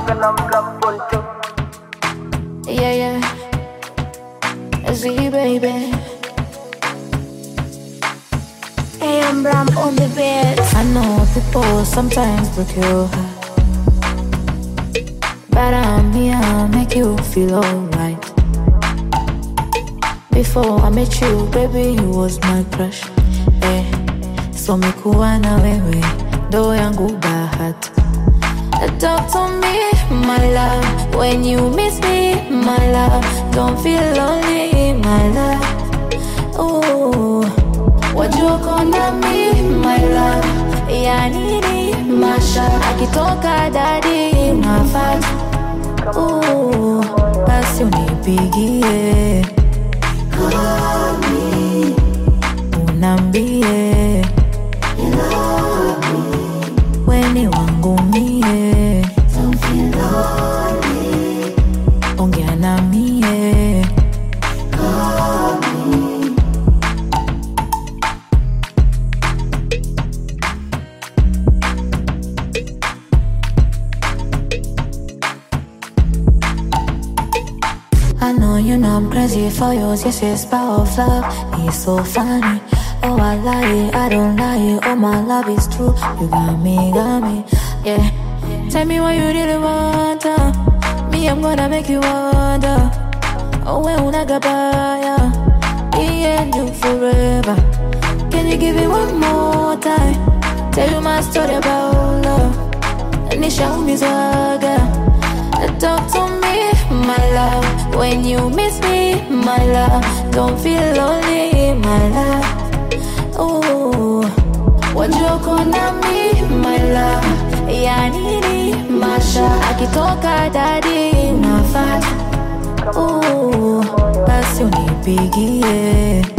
Yeah, yeah. See, baby. Hey, I'm Bram on the bed. I know people sometimes break your heart, but I'm here, I'll make you feel alright. Before I met you, baby, you was my crush. Eh, so me kuwa na wewe, ndo yangu bahati. Talk to me, my love, when you miss me, my love. Don't feel lonely, my love. Ooh, wajua kona me, my love. Ya nini, masha, akitoka daddy, unafata. Ooh, basi unipigie, call me, unambie you love me, weni wangu mie. Don't feel lonely, ongea na mie, call me. I know you know I'm crazy for yours, yes, it's power of love. It's so funny. Oh, I lie, I don't lie. Oh, my love is true. You got me, yeah. Tell me what you really want, me, I'm gonna make you wonder. Oh, when una gabaya, me and you forever. Can you give it one more time? Tell you my story about love. And show me swagger. Talk to me, my love, when you miss me, my love. Don't feel lonely, my love. Ooh, wajua kona me, my love. Ya nini, masha, akitoka daddy, unafata. Ooh, basi unipigie,